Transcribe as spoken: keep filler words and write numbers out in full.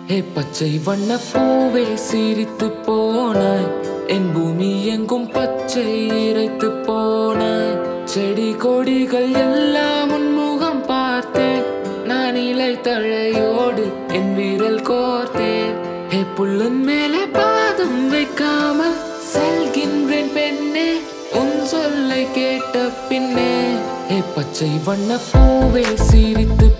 ஏ பச்சை வண்ண பூவே சிரித்து போனாய், என் பூமி எங்கும் பச்சை இறைத்து போனாய். செடி கொடிகள் எல்லாம் உன்முகம் பார்த்தேன், நான் இலை தழையோடு என் வீரல் கோர்த்தேன். ஏ புல்லின் மேலே பாதம் வைக்காமல் செல்கின்றேன் பெண்ணே, உன் சொல்லை கேட்ட பின்னே. ஏ பச்சை வண்ண பூவே சிரித்து